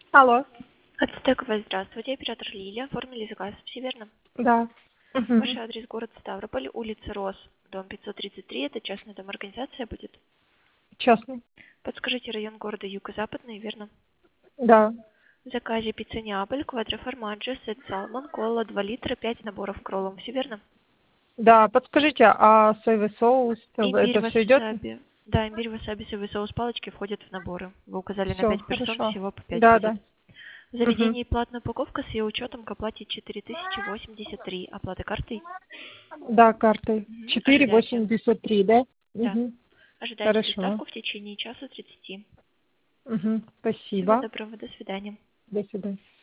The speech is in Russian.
Алло, Ацтековая, здравствуйте, оператор Лилия. Оформили заказ, все верно? да. Ваш Мгм. адрес город Ставрополь, улица Рос, дом 533, это частная доморганизация будет. Частный. Подскажите, район города Юго-Западный, верно? Да. В заказе пицца Неаполь, квадроформаджо, сет салмон, кола 2 литра, 5 наборов к роллам, все верно? Да, подскажите, а соевый соус, Имбирь, это все идет? васаби. Да, имбирь, васаби, соевый соус, палочки входят в наборы. Вы указали на Все, 5 персон, хорошо. всего по 5 Да, будет. да. В Мгм. заведении платная упаковка с ее учетом к оплате 4083, оплата картой. Да, картой. Мгм. Ожидаете. 4,83, да? Да. Угу. Ожидаете Хорошо. доставку в течение часа 30. Угу. Всего Спасибо. доброго, до свидания. До свидания.